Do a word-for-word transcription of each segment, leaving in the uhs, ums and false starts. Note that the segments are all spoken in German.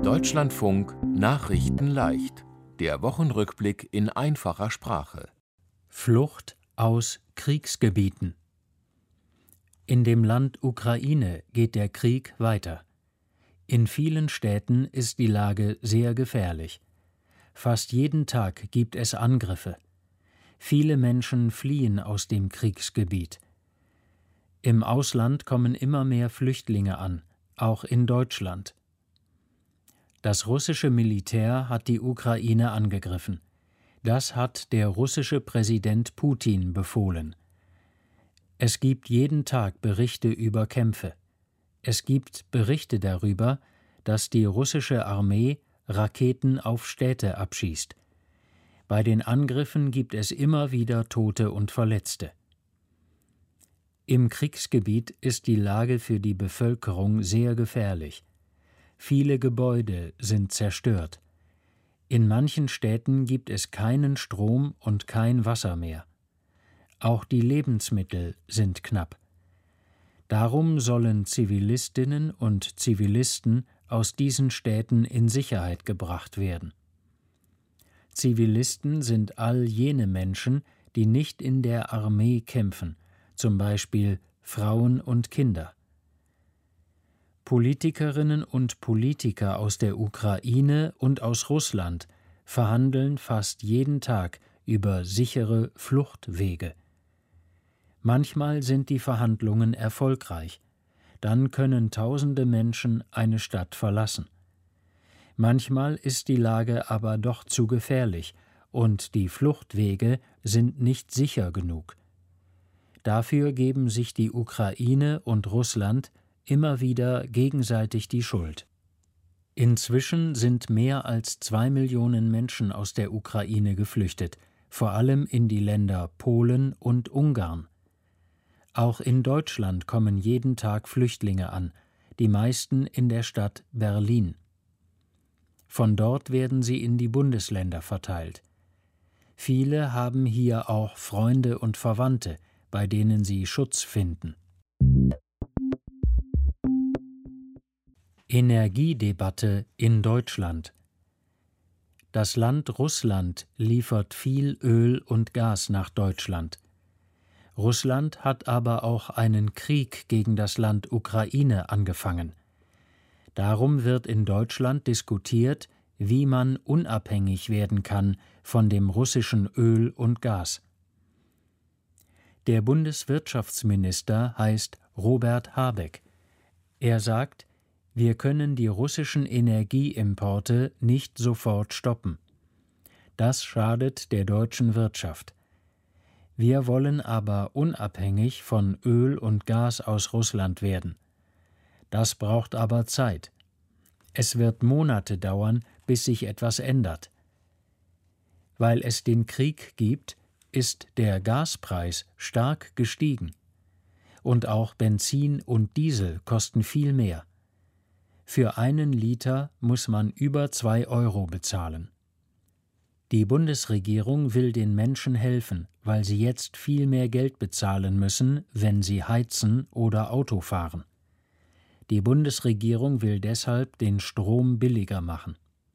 Deutschlandfunk Nachrichten leicht. Der Wochenrückblick in einfacher Sprache. Flucht aus Kriegsgebieten. In dem Land Ukraine geht der Krieg weiter. In vielen Städten ist die Lage sehr gefährlich. Fast jeden Tag gibt es Angriffe. Viele Menschen fliehen aus dem Kriegsgebiet. Im Ausland kommen immer mehr Flüchtlinge an, auch in Deutschland. Das russische Militär hat die Ukraine angegriffen. Das hat der russische Präsident Putin befohlen. Es gibt jeden Tag Berichte über Kämpfe. Es gibt Berichte darüber, dass die russische Armee Raketen auf Städte abschießt. Bei den Angriffen gibt es immer wieder Tote und Verletzte. Im Kriegsgebiet ist die Lage für die Bevölkerung sehr gefährlich. Viele Gebäude sind zerstört. In manchen Städten gibt es keinen Strom und kein Wasser mehr. Auch die Lebensmittel sind knapp. Darum sollen Zivilistinnen und Zivilisten aus diesen Städten in Sicherheit gebracht werden. Zivilisten sind all jene Menschen, die nicht in der Armee kämpfen, zum Beispiel Frauen und Kinder. Politikerinnen und Politiker aus der Ukraine und aus Russland verhandeln fast jeden Tag über sichere Fluchtwege. Manchmal sind die Verhandlungen erfolgreich. Dann können tausende Menschen eine Stadt verlassen. Manchmal ist die Lage aber doch zu gefährlich und die Fluchtwege sind nicht sicher genug. Dafür geben sich die Ukraine und Russland immer wieder gegenseitig die Schuld. Inzwischen sind mehr als zwei Millionen Menschen aus der Ukraine geflüchtet, vor allem in die Länder Polen und Ungarn. Auch in Deutschland kommen jeden Tag Flüchtlinge an, die meisten in der Stadt Berlin. Von dort werden sie in die Bundesländer verteilt. Viele haben hier auch Freunde und Verwandte, bei denen sie Schutz finden. Energiedebatte in Deutschland. Das Land Russland liefert viel Öl und Gas nach Deutschland. Russland hat aber auch einen Krieg gegen das Land Ukraine angefangen. Darum wird in Deutschland diskutiert, wie man unabhängig werden kann von dem russischen Öl und Gas. Der Bundeswirtschaftsminister heißt Robert Habeck. Er sagt, wir können die russischen Energieimporte nicht sofort stoppen. Das schadet der deutschen Wirtschaft. Wir wollen aber unabhängig von Öl und Gas aus Russland werden. Das braucht aber Zeit. Es wird Monate dauern, bis sich etwas ändert. Weil es den Krieg gibt, ist der Gaspreis stark gestiegen. Und auch Benzin und Diesel kosten viel mehr. Für einen Liter muss man über zwei Euro bezahlen. Die Bundesregierung will den Menschen helfen, weil sie jetzt viel mehr Geld bezahlen müssen, wenn sie heizen oder Auto fahren. Die Bundesregierung will deshalb den Strom billiger machen.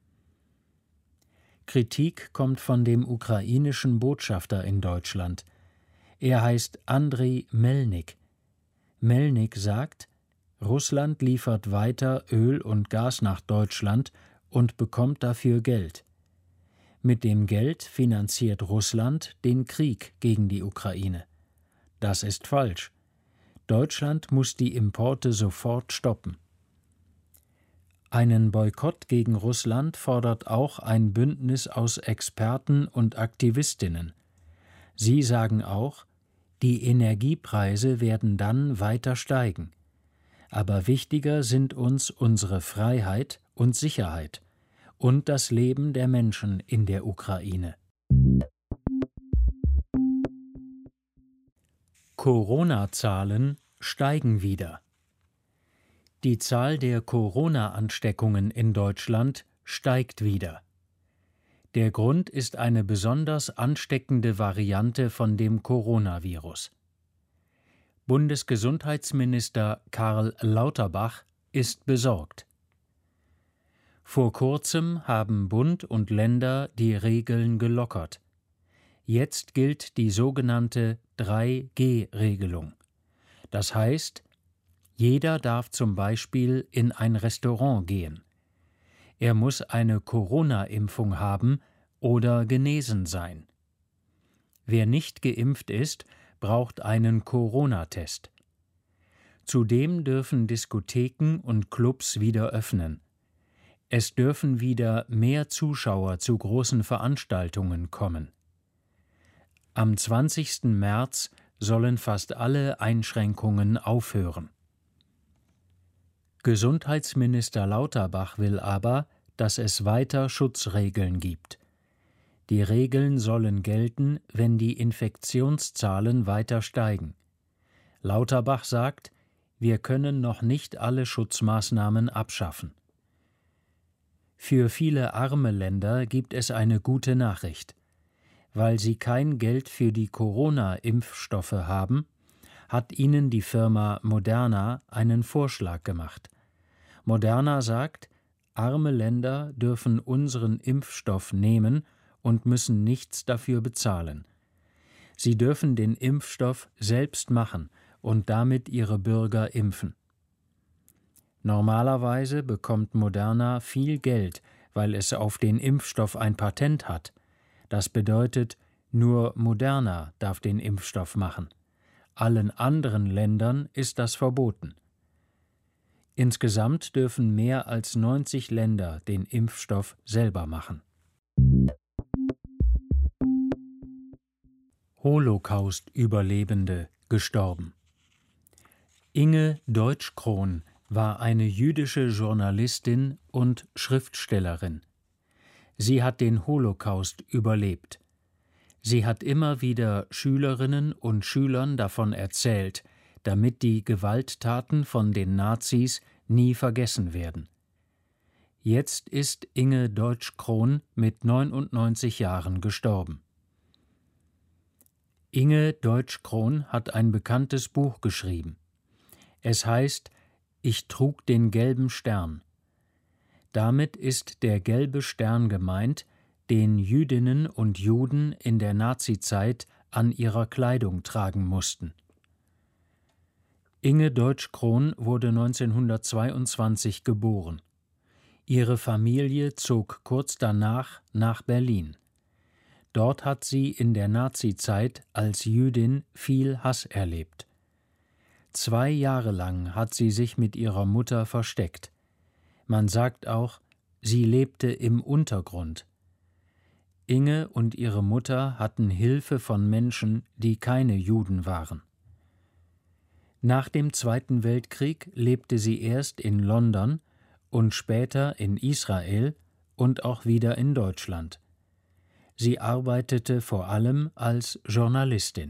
Kritik kommt von dem ukrainischen Botschafter in Deutschland. Er heißt Andrei Melnik. Melnik sagt, Russland liefert weiter Öl und Gas nach Deutschland und bekommt dafür Geld. Mit dem Geld finanziert Russland den Krieg gegen die Ukraine. Das ist falsch. Deutschland muss die Importe sofort stoppen. Einen Boykott gegen Russland fordert auch ein Bündnis aus Experten und Aktivistinnen. Sie sagen auch, die Energiepreise werden dann weiter steigen. Aber wichtiger sind uns unsere Freiheit und Sicherheit und das Leben der Menschen in der Ukraine. Corona-Zahlen steigen wieder. Die Zahl der Corona-Ansteckungen in Deutschland steigt wieder. Der Grund ist eine besonders ansteckende Variante von dem Coronavirus. Bundesgesundheitsminister Karl Lauterbach ist besorgt. Vor kurzem haben Bund und Länder die Regeln gelockert. Jetzt gilt die sogenannte drei G Regelung. Das heißt, jeder darf zum Beispiel in ein Restaurant gehen. Er muss eine Corona-Impfung haben oder genesen sein. Wer nicht geimpft ist, braucht einen Corona-Test. Zudem dürfen Diskotheken und Clubs wieder öffnen. Es dürfen wieder mehr Zuschauer zu großen Veranstaltungen kommen. Am zwanzigsten März sollen fast alle Einschränkungen aufhören. Gesundheitsminister Lauterbach will aber, dass es weiter Schutzregeln gibt. Die Regeln sollen gelten, wenn die Infektionszahlen weiter steigen. Lauterbach sagt, wir können noch nicht alle Schutzmaßnahmen abschaffen. Für viele arme Länder gibt es eine gute Nachricht. Weil sie kein Geld für die Corona-Impfstoffe haben, hat ihnen die Firma Moderna einen Vorschlag gemacht. Moderna sagt, arme Länder dürfen unseren Impfstoff nehmen und müssen nichts dafür bezahlen. Sie dürfen den Impfstoff selbst machen und damit ihre Bürger impfen. Normalerweise bekommt Moderna viel Geld, weil es auf den Impfstoff ein Patent hat. Das bedeutet, nur Moderna darf den Impfstoff machen. Allen anderen Ländern ist das verboten. Insgesamt dürfen mehr als neunzig Länder den Impfstoff selber machen. Holocaust-Überlebende gestorben. Inge Deutschkrohn war eine jüdische Journalistin und Schriftstellerin. Sie hat den Holocaust überlebt. Sie hat immer wieder Schülerinnen und Schülern davon erzählt, damit die Gewalttaten von den Nazis nie vergessen werden. Jetzt ist Inge Deutschkrohn mit neunundneunzig Jahren gestorben. Inge Deutschkrohn hat ein bekanntes Buch geschrieben. Es heißt »Ich trug den gelben Stern«. Damit ist der gelbe Stern gemeint, den Jüdinnen und Juden in der Nazizeit an ihrer Kleidung tragen mussten. Inge Deutschkrohn wurde neunzehnhundertzweiundzwanzig geboren. Ihre Familie zog kurz danach nach Berlin. Dort hat sie in der Nazizeit als Jüdin viel Hass erlebt. Zwei Jahre lang hat sie sich mit ihrer Mutter versteckt. Man sagt auch, sie lebte im Untergrund. Inge und ihre Mutter hatten Hilfe von Menschen, die keine Juden waren. Nach dem Zweiten Weltkrieg lebte sie erst in London und später in Israel und auch wieder in Deutschland. Sie arbeitete vor allem als Journalistin.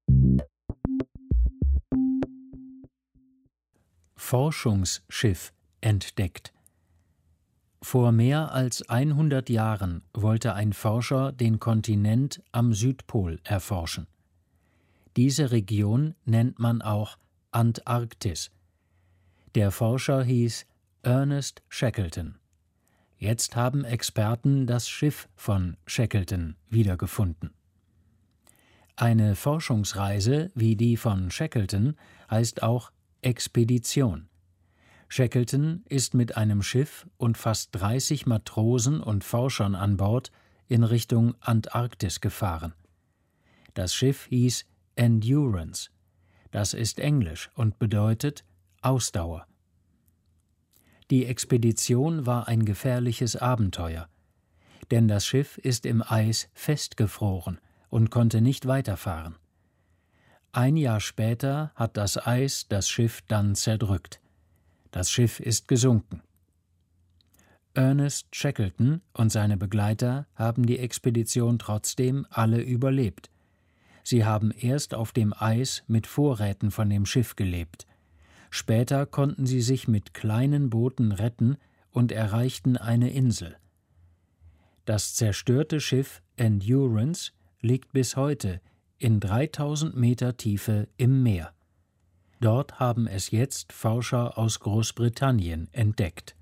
Forschungsschiff entdeckt. Vor mehr als hundert Jahren wollte ein Forscher den Kontinent am Südpol erforschen. Diese Region nennt man auch Antarktis. Der Forscher hieß Ernest Shackleton. Jetzt haben Experten das Schiff von Shackleton wiedergefunden. Eine Forschungsreise wie die von Shackleton heißt auch Expedition. Shackleton ist mit einem Schiff und fast dreißig Matrosen und Forschern an Bord in Richtung Antarktis gefahren. Das Schiff hieß Endurance. Das ist Englisch und bedeutet Ausdauer. Die Expedition war ein gefährliches Abenteuer, denn das Schiff ist im Eis festgefroren und konnte nicht weiterfahren. Ein Jahr später hat das Eis das Schiff dann zerdrückt. Das Schiff ist gesunken. Ernest Shackleton und seine Begleiter haben die Expedition trotzdem alle überlebt. Sie haben erst auf dem Eis mit Vorräten von dem Schiff gelebt. Später konnten sie sich mit kleinen Booten retten und erreichten eine Insel. Das zerstörte Schiff Endurance liegt bis heute in dreitausend Meter Tiefe im Meer. Dort haben es jetzt Forscher aus Großbritannien entdeckt.